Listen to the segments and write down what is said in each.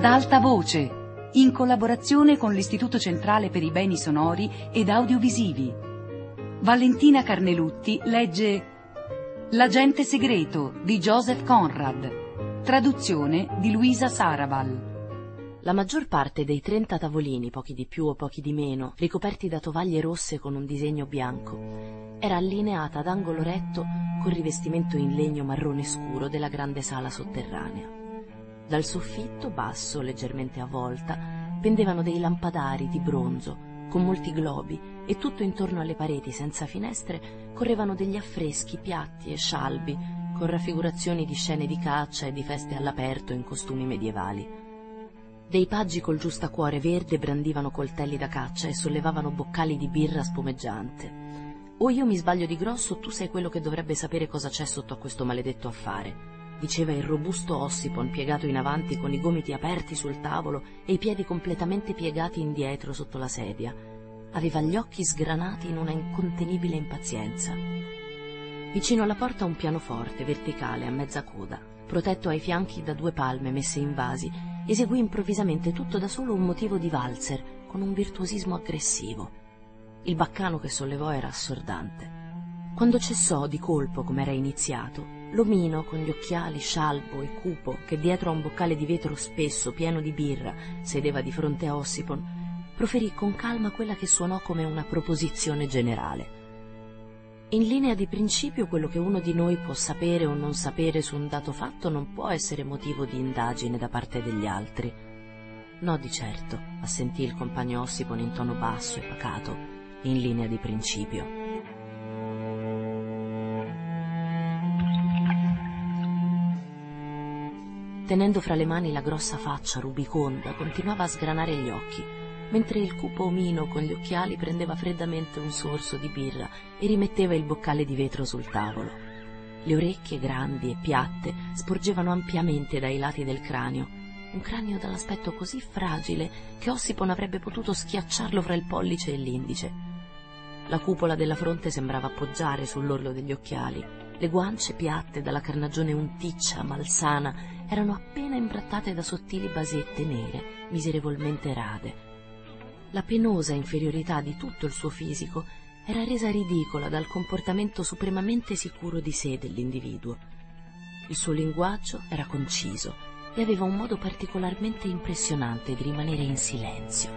ad alta voce, in collaborazione con l'Istituto Centrale per i Beni Sonori ed Audiovisivi. Valentina Carnelutti legge L'agente segreto di Joseph Conrad, traduzione di Luisa Saraval. La maggior parte dei 30 tavolini, pochi di più o pochi di meno, ricoperti da tovaglie rosse con un disegno bianco, era allineata ad angolo retto col rivestimento in legno marrone scuro della grande sala sotterranea. Dal soffitto, basso, leggermente a volta, pendevano dei lampadari di bronzo con molti globi e tutto intorno alle pareti senza finestre correvano degli affreschi piatti e scialbi con raffigurazioni di scene di caccia e di feste all'aperto in costumi medievali. Dei paggi col giustacuore verde brandivano coltelli da caccia e sollevavano boccali di birra spumeggiante. «O io mi sbaglio di grosso, tu sei quello che dovrebbe sapere cosa c'è sotto a questo maledetto affare», diceva il robusto Ossipon piegato in avanti con i gomiti aperti sul tavolo e i piedi completamente piegati indietro sotto la sedia. Aveva gli occhi sgranati in una incontenibile impazienza. Vicino alla porta un pianoforte verticale a mezza coda, protetto ai fianchi da 2 palme messe in vasi. Eseguì improvvisamente tutto da solo un motivo di valzer con un virtuosismo aggressivo. Il baccano che sollevò era assordante. Quando cessò di colpo come era iniziato, l'omino con gli occhiali scialbo e cupo che dietro a un boccale di vetro spesso pieno di birra sedeva di fronte a Ossipon, proferì con calma quella che suonò come una proposizione generale. In linea di principio, quello che uno di noi può sapere o non sapere su un dato fatto non può essere motivo di indagine da parte degli altri. No, di certo, assentì il compagno Ossipon in tono basso e pacato, in linea di principio. Tenendo fra le mani la grossa faccia rubiconda, continuava a sgranare gli occhi, mentre il cupo omino con gli occhiali prendeva freddamente un sorso di birra e rimetteva il boccale di vetro sul tavolo. Le orecchie grandi e piatte sporgevano ampiamente dai lati del cranio, un cranio dall'aspetto così fragile che Ossipon avrebbe potuto schiacciarlo fra il pollice e l'indice. La cupola della fronte sembrava appoggiare sull'orlo degli occhiali, le guance piatte dalla carnagione unticcia, malsana, erano appena imbrattate da sottili basette nere, miserevolmente rade. La penosa inferiorità di tutto il suo fisico era resa ridicola dal comportamento supremamente sicuro di sé dell'individuo. Il suo linguaggio era conciso e aveva un modo particolarmente impressionante di rimanere in silenzio.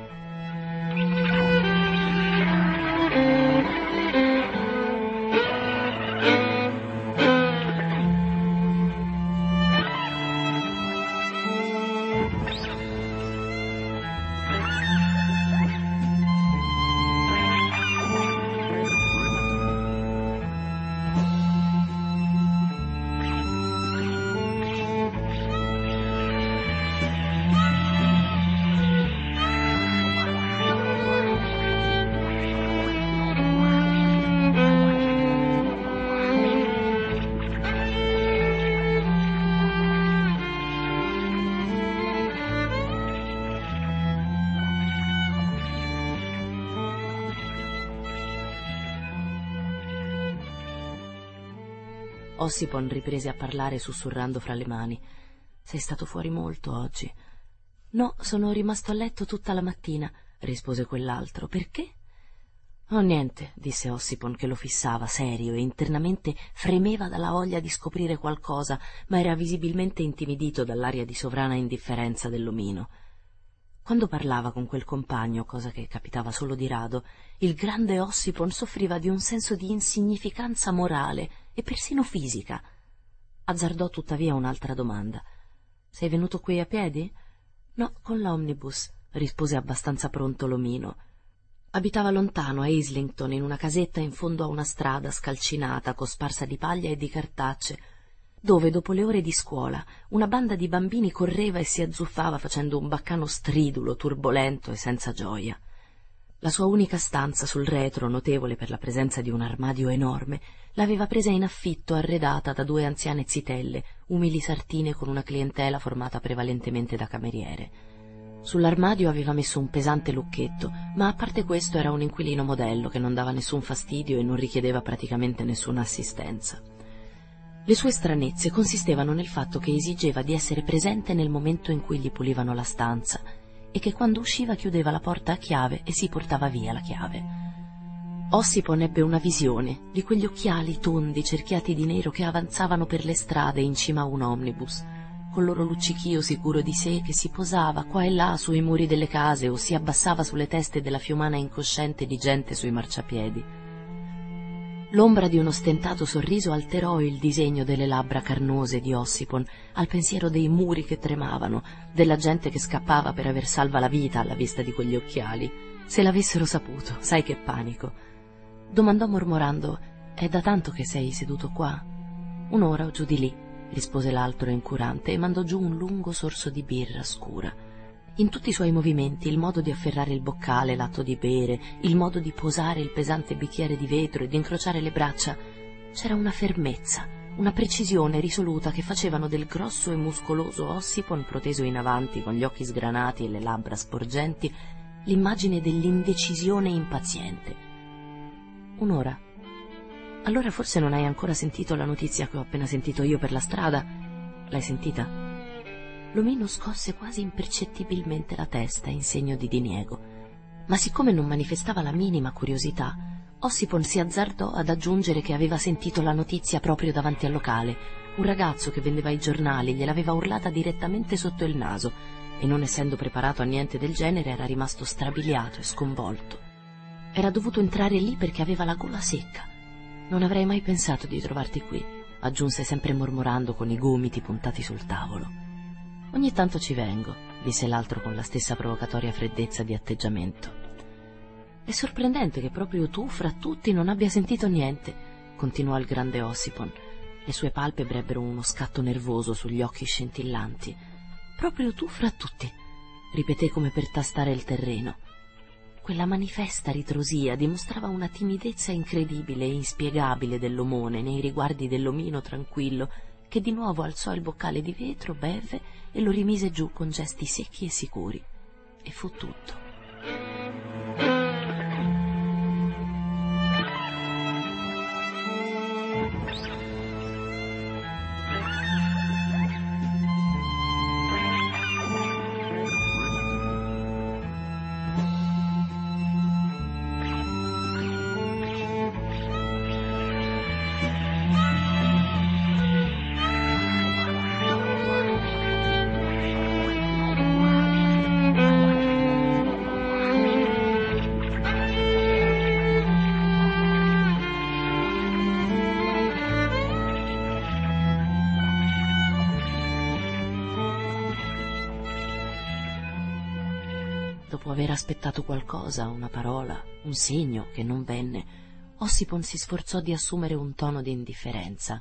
Ossipon riprese a parlare sussurrando fra le mani. «Sei stato fuori molto oggi?» «No, sono rimasto a letto tutta la mattina», rispose quell'altro. «Perché?» «Oh, niente», disse Ossipon, che lo fissava, serio, e internamente fremeva dalla voglia di scoprire qualcosa, ma era visibilmente intimidito dall'aria di sovrana indifferenza dell'omino. Quando parlava con quel compagno, cosa che capitava solo di rado, il grande Ossipon soffriva di un senso di insignificanza morale e persino fisica. Azzardò tuttavia un'altra domanda. «Sei venuto qui a piedi?» «No, con l'omnibus», rispose abbastanza pronto l'omino. Abitava lontano, a Islington, in una casetta in fondo a una strada scalcinata, cosparsa di paglia e di cartacce, dove, dopo le ore di scuola, una banda di bambini correva e si azzuffava facendo un baccano stridulo, turbolento e senza gioia. La sua unica stanza sul retro, notevole per la presenza di un armadio enorme, l'aveva presa in affitto arredata da 2 anziane zitelle, umili sartine con una clientela formata prevalentemente da cameriere. Sull'armadio aveva messo un pesante lucchetto, ma a parte questo era un inquilino modello che non dava nessun fastidio e non richiedeva praticamente nessuna assistenza. Le sue stranezze consistevano nel fatto che esigeva di essere presente nel momento in cui gli pulivano la stanza e che quando usciva chiudeva la porta a chiave e si portava via la chiave. Ossipon ebbe una visione di quegli occhiali tondi cerchiati di nero che avanzavano per le strade in cima a un omnibus, col loro luccichio sicuro di sé che si posava qua e là sui muri delle case o si abbassava sulle teste della fiumana incosciente di gente sui marciapiedi. L'ombra di uno stentato sorriso alterò il disegno delle labbra carnose di Ossipon al pensiero dei muri che tremavano, della gente che scappava per aver salva la vita alla vista di quegli occhiali. Se l'avessero saputo, sai che panico. Domandò mormorando: «È da tanto che sei seduto qua?» «Un'ora o giù di lì», rispose l'altro incurante e mandò giù un lungo sorso di birra scura. In tutti i suoi movimenti, il modo di afferrare il boccale, l'atto di bere, il modo di posare il pesante bicchiere di vetro e di incrociare le braccia, c'era una fermezza, una precisione risoluta che facevano del grosso e muscoloso Ossipon proteso in avanti con gli occhi sgranati e le labbra sporgenti l'immagine dell'indecisione impaziente. «Un'ora? Allora forse non hai ancora sentito la notizia che ho appena sentito io per la strada? L'hai sentita?» L'omino scosse quasi impercettibilmente la testa in segno di diniego, ma siccome non manifestava la minima curiosità, Ossipon si azzardò ad aggiungere che aveva sentito la notizia proprio davanti al locale. Un ragazzo che vendeva i giornali gliel'aveva urlata direttamente sotto il naso e, non essendo preparato a niente del genere, era rimasto strabiliato e sconvolto. Era dovuto entrare lì perché aveva la gola secca. «Non avrei mai pensato di trovarti qui», aggiunse sempre mormorando con i gomiti puntati sul tavolo. «Ogni tanto ci vengo», disse l'altro con la stessa provocatoria freddezza di atteggiamento. «È sorprendente che proprio tu, fra tutti, non abbia sentito niente», continuò il grande Ossipon. Le sue palpebre ebbero uno scatto nervoso sugli occhi scintillanti. «Proprio tu, fra tutti», ripeté come per tastare il terreno. Quella manifesta ritrosia dimostrava una timidezza incredibile e inspiegabile dell'omone nei riguardi dell'omino tranquillo, che di nuovo alzò il boccale di vetro, bevve e lo rimise giù con gesti secchi e sicuri. E fu tutto. Dopo aver aspettato qualcosa, una parola, un segno che non venne, Ossipon si sforzò di assumere un tono di indifferenza.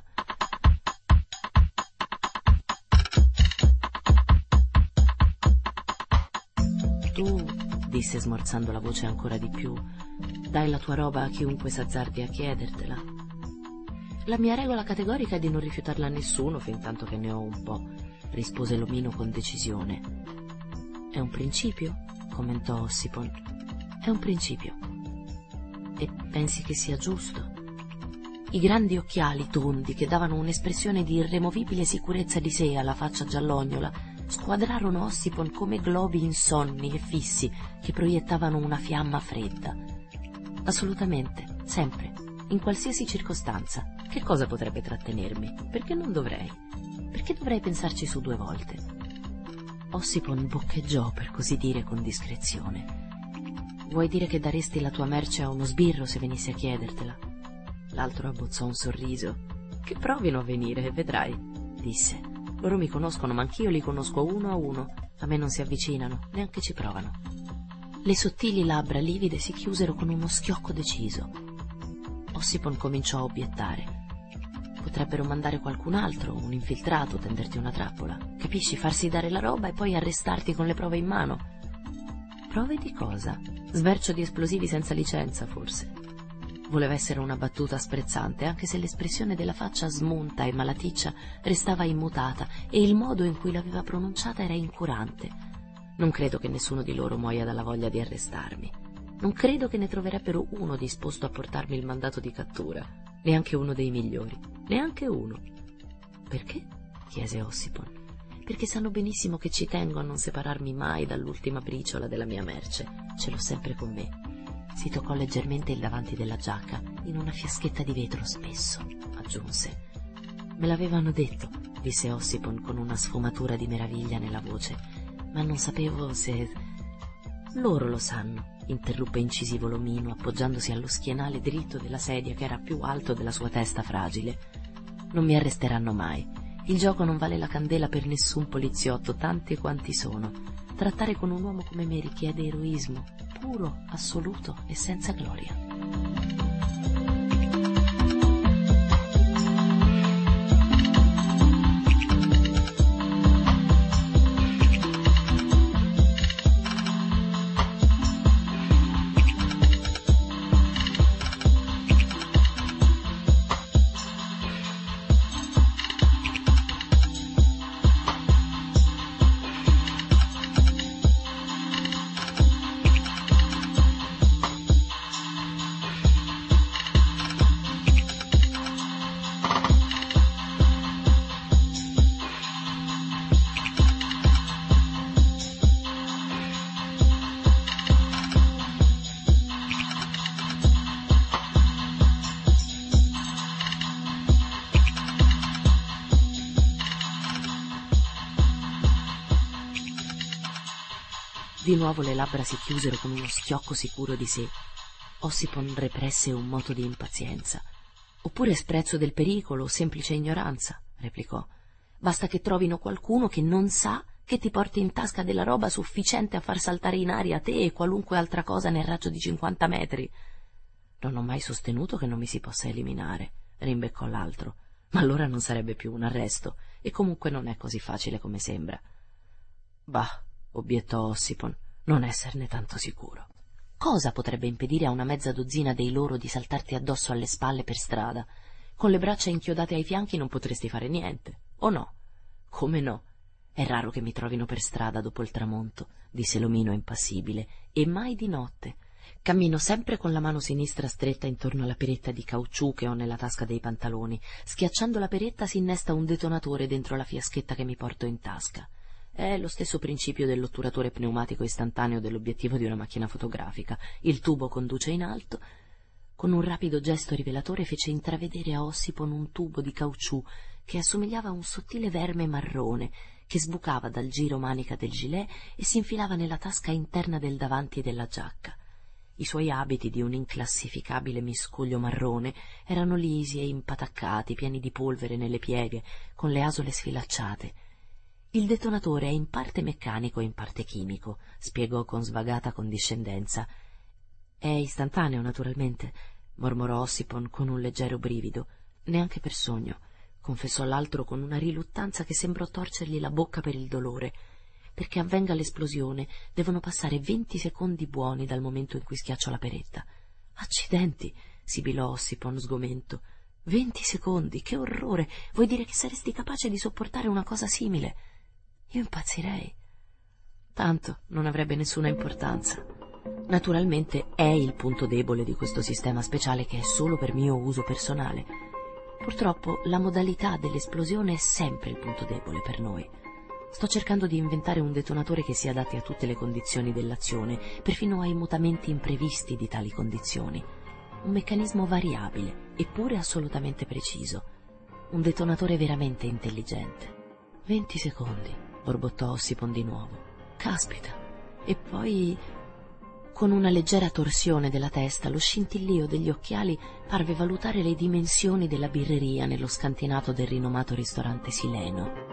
«Tu», disse smorzando la voce ancora di più, «dai la tua roba a chiunque s'azzardi a chiedertela?» «La mia regola categorica è di non rifiutarla a nessuno fin tanto che ne ho un po'», rispose l'omino con decisione. «È un principio?» commentò Ossipon. «È un principio. E pensi che sia giusto?» I grandi occhiali tondi, che davano un'espressione di irremovibile sicurezza di sé alla faccia giallognola, squadrarono Ossipon come globi insonni e fissi che proiettavano una fiamma fredda. «Assolutamente, sempre, in qualsiasi circostanza. Che cosa potrebbe trattenermi? Perché non dovrei? Perché dovrei pensarci su 2 volte?» Ossipon boccheggiò, per così dire, con discrezione. «Vuoi dire che daresti la tua merce a uno sbirro se venisse a chiedertela?» L'altro abbozzò un sorriso. «Che provino a venire, vedrai», disse. «Loro mi conoscono, ma anch'io li conosco uno a uno. A me non si avvicinano, neanche ci provano». Le sottili labbra livide si chiusero con uno schiocco deciso. Ossipon cominciò a obiettare. «Potrebbero mandare qualcun altro, un infiltrato, tenderti una trappola. Capisci? Farsi dare la roba e poi arrestarti con le prove in mano». «Prove di cosa? Svercio di esplosivi senza licenza, forse?» Voleva essere una battuta sprezzante, anche se l'espressione della faccia smunta e malaticcia restava immutata e il modo in cui l'aveva pronunciata era incurante. «Non credo che nessuno di loro muoia dalla voglia di arrestarmi. Non credo che ne troverebbero uno disposto a portarmi il mandato di cattura. Neanche uno dei migliori. Neanche uno. Perché? Chiese Ossipon. Perché sanno benissimo che ci tengo a non separarmi mai dall'ultima briciola della mia merce. Ce l'ho sempre con me. Si toccò leggermente il davanti della giacca, in una fiaschetta di vetro spesso, aggiunse. Me l'avevano detto, disse Ossipon con una sfumatura di meraviglia nella voce, ma non sapevo se... Loro lo sanno, interruppe incisivo l'omino, appoggiandosi allo schienale dritto della sedia che era più alto della sua testa fragile. Non mi arresteranno mai. Il gioco non vale la candela per nessun poliziotto, tanti quanti sono. Trattare con un uomo come me richiede eroismo, puro, assoluto e senza gloria. Di nuovo le labbra si chiusero con uno schiocco sicuro di sé. Ossipon represse un moto di impazienza. Oppure sprezzo del pericolo o semplice ignoranza, replicò. Basta che trovino qualcuno che non sa che ti porti in tasca della roba sufficiente a far saltare in aria te e qualunque altra cosa nel raggio di 50 metri. Non ho mai sostenuto che non mi si possa eliminare, rimbeccò l'altro. Ma allora non sarebbe più un arresto, e comunque non è così facile come sembra. Bah, obiettò Ossipon, non esserne tanto sicuro. Cosa potrebbe impedire a una mezza dozzina dei loro di saltarti addosso alle spalle per strada? Con le braccia inchiodate ai fianchi non potresti fare niente, o no? Come no? È raro che mi trovino per strada dopo il tramonto, disse l'omino impassibile, e mai di notte. Cammino sempre con la mano sinistra stretta intorno alla peretta di caucciù che ho nella tasca dei pantaloni. Schiacciando la peretta si innesta un detonatore dentro la fiaschetta che mi porto in tasca. È lo stesso principio dell'otturatore pneumatico istantaneo dell'obiettivo di una macchina fotografica. Il tubo conduce in alto. Con un rapido gesto rivelatore fece intravedere a Ossipon un tubo di caucciù che assomigliava a un sottile verme marrone che sbucava dal giro manica del gilet e si infilava nella tasca interna del davanti della giacca. I suoi abiti di un inclassificabile miscuglio marrone erano lisi e impataccati, pieni di polvere nelle pieghe, con le asole sfilacciate. Il detonatore è in parte meccanico e in parte chimico, spiegò con svagata condiscendenza. È istantaneo, naturalmente, mormorò Ossipon con un leggero brivido. Neanche per sogno, confessò l'altro con una riluttanza che sembrò torcergli la bocca per il dolore. Perché avvenga l'esplosione devono passare 20 secondi buoni dal momento in cui schiaccio la peretta. Accidenti, sibilò Ossipon sgomento. 20 secondi, che orrore! Vuoi dire che saresti capace di sopportare una cosa simile? Io impazzirei. Tanto non avrebbe nessuna importanza. Naturalmente è il punto debole di questo sistema speciale che è solo per mio uso personale. Purtroppo la modalità dell'esplosione è sempre il punto debole per noi. Sto cercando di inventare un detonatore che si adatti a tutte le condizioni dell'azione, perfino ai mutamenti imprevisti di tali condizioni. Un meccanismo variabile, eppure assolutamente preciso. Un detonatore veramente intelligente. 20 secondi, borbottò Ossipon di nuovo. Caspita! E poi, con una leggera torsione della testa, lo scintillio degli occhiali parve valutare le dimensioni della birreria nello scantinato del rinomato ristorante Sileno.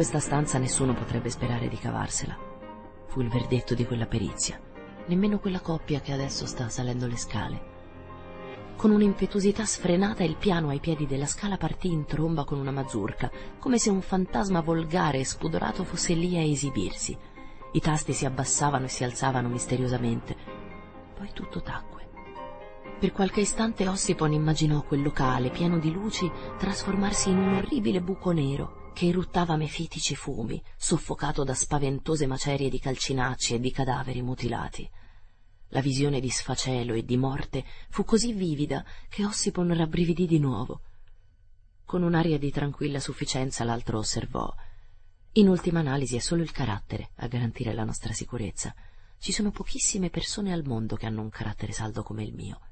questa stanza nessuno potrebbe sperare di cavarsela. Fu il verdetto di quella perizia. Nemmeno quella coppia che adesso sta salendo le scale. Con un'impetuosità sfrenata il piano ai piedi della scala partì in tromba con una mazurka, come se un fantasma volgare e spudorato fosse lì a esibirsi. I tasti si abbassavano e si alzavano misteriosamente. Poi tutto tacque. Per qualche istante Ossipon immaginò quel locale pieno di luci trasformarsi in un orribile buco nero che eruttava mefitici fumi, soffocato da spaventose macerie di calcinacci e di cadaveri mutilati. La visione di sfacelo e di morte fu così vivida che Ossipon rabbrividì di nuovo. Con un'aria di tranquilla sufficienza l'altro osservò: in ultima analisi è solo il carattere a garantire la nostra sicurezza. Ci sono pochissime persone al mondo che hanno un carattere saldo come il mio.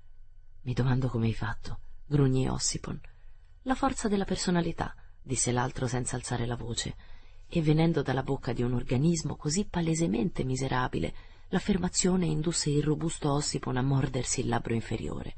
Mi domando come hai fatto, grugnì Ossipon. La forza della personalità, disse l'altro senza alzare la voce, e venendo dalla bocca di un organismo così palesemente miserabile, l'affermazione indusse il robusto Ossipon a mordersi il labbro inferiore.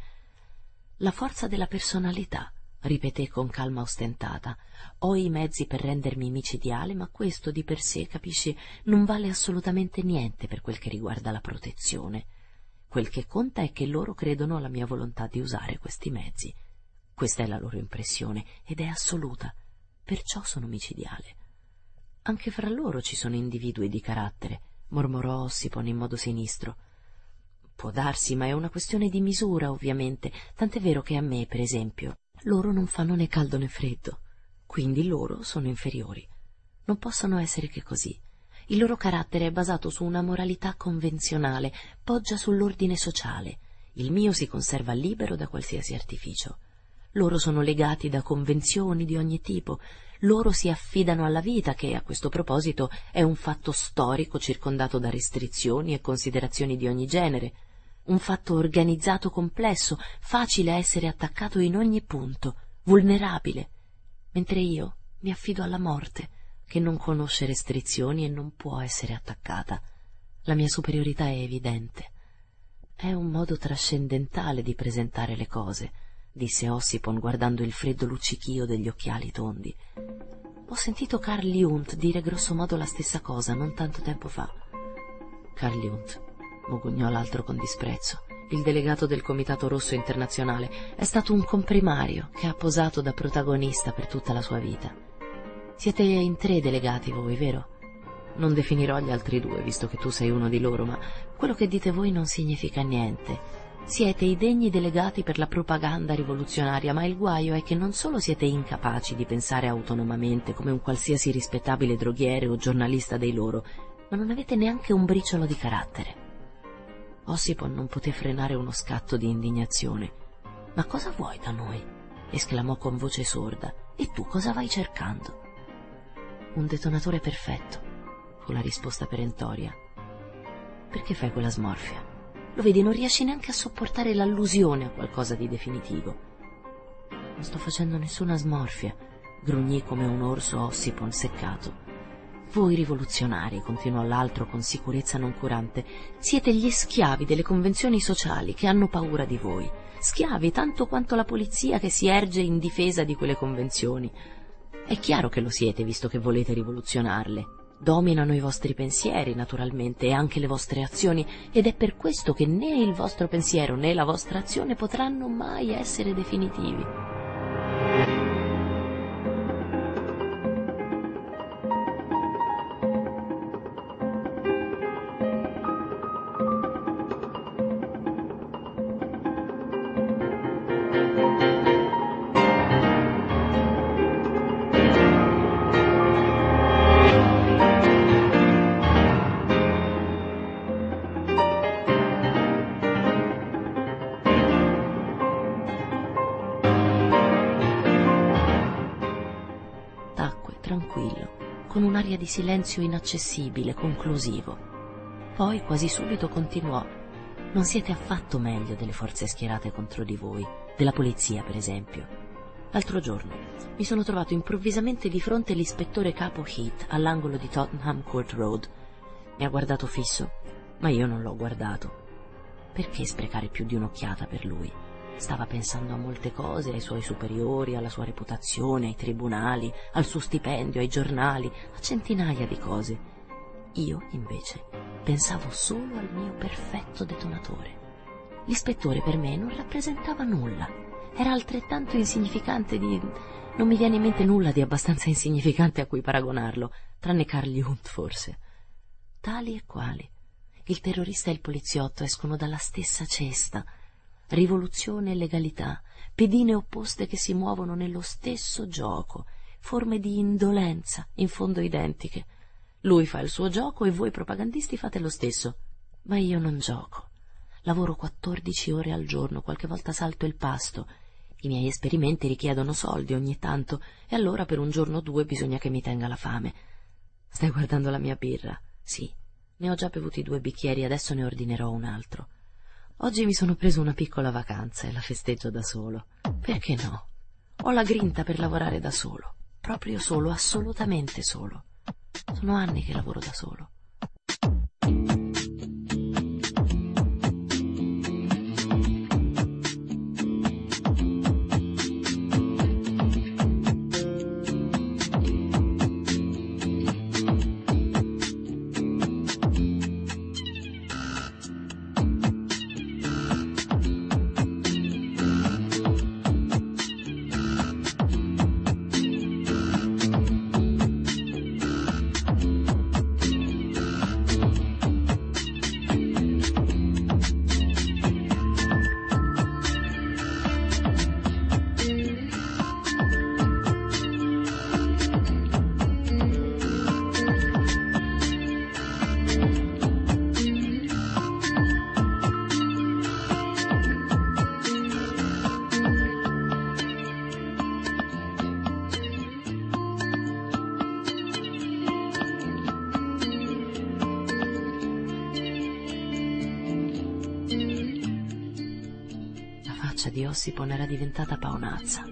La forza della personalità, ripeté con calma ostentata. Ho i mezzi per rendermi micidiale, ma questo di per sé, capisci, non vale assolutamente niente per quel che riguarda la protezione. Quel che conta è che loro credono alla mia volontà di usare questi mezzi. Questa è la loro impressione, ed è assoluta. Perciò sono micidiale. Anche fra loro ci sono individui di carattere, mormorò Ossipon in modo sinistro. Può darsi, ma è una questione di misura, ovviamente, tant'è vero che a me, per esempio, loro non fanno né caldo né freddo, quindi loro sono inferiori. Non possono essere che così. Il loro carattere è basato su una moralità convenzionale, poggia sull'ordine sociale. Il mio si conserva libero da qualsiasi artificio. Loro sono legati da convenzioni di ogni tipo. Loro si affidano alla vita, che a questo proposito è un fatto storico circondato da restrizioni e considerazioni di ogni genere. Un fatto organizzato complesso, facile a essere attaccato in ogni punto, vulnerabile. Mentre io mi affido alla morte, che non conosce restrizioni e non può essere attaccata. La mia superiorità è evidente. È un modo trascendentale di presentare le cose, disse Ossipon guardando il freddo luccichio degli occhiali tondi. Ho sentito Carl Jung dire grossomodo la stessa cosa non tanto tempo fa. Carl Jung, mugugnò l'altro con disprezzo. Il delegato del Comitato Rosso Internazionale è stato un comprimario che ha posato da protagonista per tutta la sua vita. Siete in 3 delegati voi, vero? Non definirò gli altri 2, visto che tu sei uno di loro, ma quello che dite voi non significa niente. Siete i degni delegati per la propaganda rivoluzionaria, ma il guaio è che non solo siete incapaci di pensare autonomamente come un qualsiasi rispettabile droghiere o giornalista dei loro, ma non avete neanche un briciolo di carattere. Ossipon non poté frenare uno scatto di indignazione. Ma cosa vuoi da noi? Esclamò con voce sorda. E tu cosa vai cercando? Un detonatore perfetto, fu la risposta perentoria. Perché fai quella smorfia? Lo vedi, non riesci neanche a sopportare l'allusione a qualcosa di definitivo. Non sto facendo nessuna smorfia, grugnì come un orso Ossipon seccato. Voi rivoluzionari, continuò l'altro con sicurezza noncurante, siete gli schiavi delle convenzioni sociali che hanno paura di voi. Schiavi tanto quanto la polizia che si erge in difesa di quelle convenzioni. È chiaro che lo siete, visto che volete rivoluzionarle. Dominano i vostri pensieri, naturalmente, e anche le vostre azioni, ed è per questo che né il vostro pensiero né la vostra azione potranno mai essere definitivi. Tranquillo, con un'aria di silenzio inaccessibile, conclusivo. Poi, quasi subito, continuò: non siete affatto meglio delle forze schierate contro di voi, della polizia, per esempio. L'altro giorno mi sono trovato improvvisamente di fronte l'ispettore capo Heath all'angolo di Tottenham Court Road. Mi ha guardato fisso, ma io non l'ho guardato. Perché sprecare più di un'occhiata per lui? Stava pensando a molte cose, ai suoi superiori, alla sua reputazione, ai tribunali, al suo stipendio, ai giornali, a centinaia di cose. Io, invece, pensavo solo al mio perfetto detonatore. L'ispettore per me non rappresentava nulla. Era altrettanto insignificante di... Non mi viene in mente nulla di abbastanza insignificante a cui paragonarlo, tranne Carl Jung, forse. Tali e quali. Il terrorista e il poliziotto escono dalla stessa cesta. Rivoluzione e legalità, pedine opposte che si muovono nello stesso gioco, forme di indolenza, in fondo identiche. Lui fa il suo gioco e voi propagandisti fate lo stesso. Ma io non gioco. Lavoro 14 ore al giorno, qualche volta salto il pasto. I miei esperimenti richiedono soldi ogni tanto, e allora per un giorno o due bisogna che mi tenga la fame. Stai guardando la mia birra? Sì, ne ho già bevuti 2 bicchieri, adesso ne ordinerò un altro. Oggi mi sono preso una piccola vacanza e la festeggio da solo. Perché no? Ho la grinta per lavorare da solo. Proprio solo, assolutamente solo. Sono anni che lavoro da solo. Di Ossipon era diventata paonazza.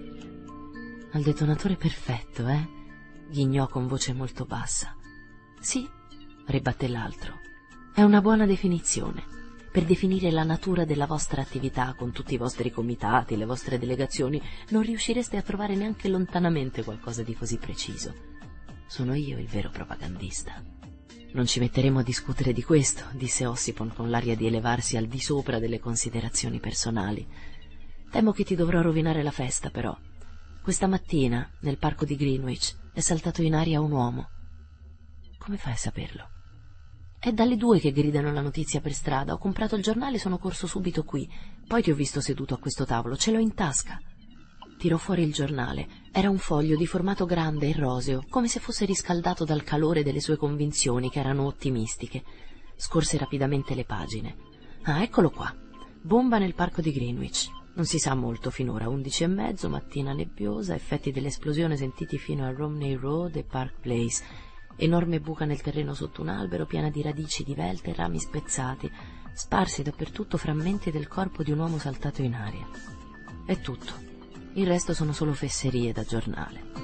Al detonatore perfetto, ghignò con voce molto bassa. Sì, ribatté l'altro. È una buona definizione. Per definire la natura della vostra attività, con tutti i vostri comitati, le vostre delegazioni, non riuscireste a trovare neanche lontanamente qualcosa di così preciso. Sono io il vero propagandista. Non ci metteremo a discutere di questo, disse Ossipon con l'aria di elevarsi al di sopra delle considerazioni personali. Temo che ti dovrò rovinare la festa, però. Questa mattina, nel parco di Greenwich, è saltato in aria un uomo. Come fai a saperlo? È dalle 2 che gridano la notizia per strada. Ho comprato il giornale e sono corso subito qui. Poi ti ho visto seduto a questo tavolo. Ce l'ho in tasca. Tirò fuori il giornale. Era un foglio di formato grande e roseo, come se fosse riscaldato dal calore delle sue convinzioni, che erano ottimistiche. Scorse rapidamente le pagine. Ah, eccolo qua. Bomba nel parco di Greenwich. Non si sa molto finora, 11:30, mattina nebbiosa, effetti dell'esplosione sentiti fino a Romney Road e Park Place, enorme buca nel terreno sotto un albero, piena di radici divelte e rami spezzati, sparsi dappertutto frammenti del corpo di un uomo saltato in aria. È tutto, il resto sono solo fesserie da giornale.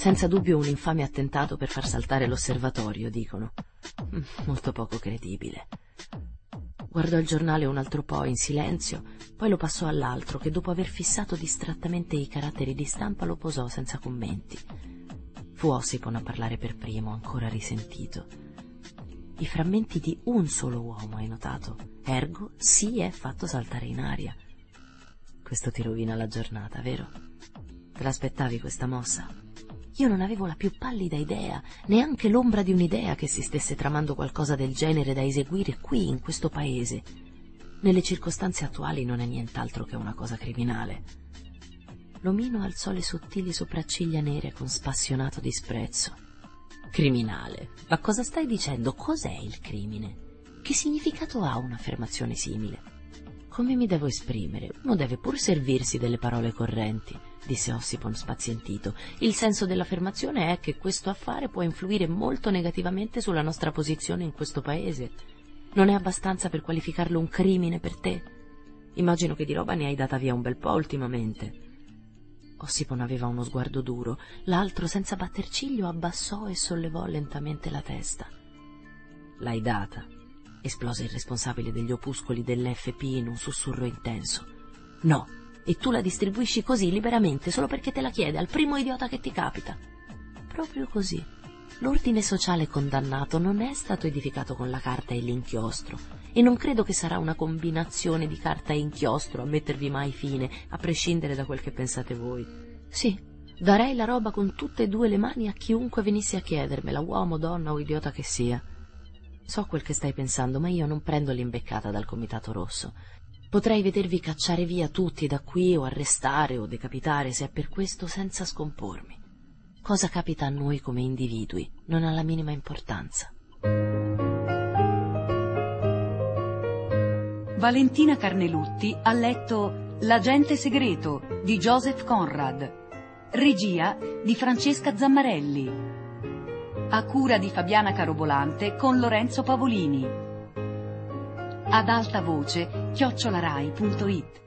Senza dubbio un infame attentato per far saltare l'osservatorio, dicono. Molto poco credibile. Guardò il giornale un altro po' in silenzio, poi lo passò all'altro che dopo aver fissato distrattamente i caratteri di stampa lo posò senza commenti. Fu Ossipon a parlare per primo, ancora risentito. I frammenti di un solo uomo, hai notato? Ergo si è fatto saltare in aria. Questo ti rovina la giornata, vero? Te l'aspettavi questa mossa? Io non avevo la più pallida idea, neanche l'ombra di un'idea che si stesse tramando qualcosa del genere da eseguire qui, in questo paese. Nelle circostanze attuali non è nient'altro che una cosa criminale. L'omino alzò le sottili sopracciglia nere con spassionato disprezzo. Criminale? Ma cosa stai dicendo? Cos'è il crimine? Che significato ha un'affermazione simile? Come mi devo esprimere? Uno deve pur servirsi delle parole correnti, disse Ossipon spazientito. Il senso dell'affermazione è che questo affare può influire molto negativamente sulla nostra posizione in questo paese. Non è abbastanza per qualificarlo un crimine per te? Immagino che di roba ne hai data via un bel po' ultimamente. Ossipon aveva uno sguardo duro, l'altro senza batter ciglio abbassò e sollevò lentamente la testa. L'hai data? Esplose il responsabile degli opuscoli dell'FP in un sussurro intenso. No, e tu la distribuisci così liberamente solo perché te la chiede al primo idiota che ti capita. Proprio così. L'ordine sociale condannato non è stato edificato con la carta e l'inchiostro, e non credo che sarà una combinazione di carta e inchiostro a mettervi mai fine, a prescindere da quel che pensate voi. Sì, darei la roba con tutte e due le mani a chiunque venisse a chiedermela, uomo, donna o idiota che sia. So quel che stai pensando, ma io non prendo l'imbeccata dal Comitato Rosso. Potrei vedervi cacciare via tutti da qui o arrestare o decapitare, se è per questo, senza scompormi. Cosa capita a noi come individui non ha la minima importanza. Valentina Carnelutti ha letto L'agente segreto di Joseph Conrad, regia di Francesca Zammarelli, a cura di Fabiana Carobolante con Lorenzo Pavolini. Ad alta voce @rai.it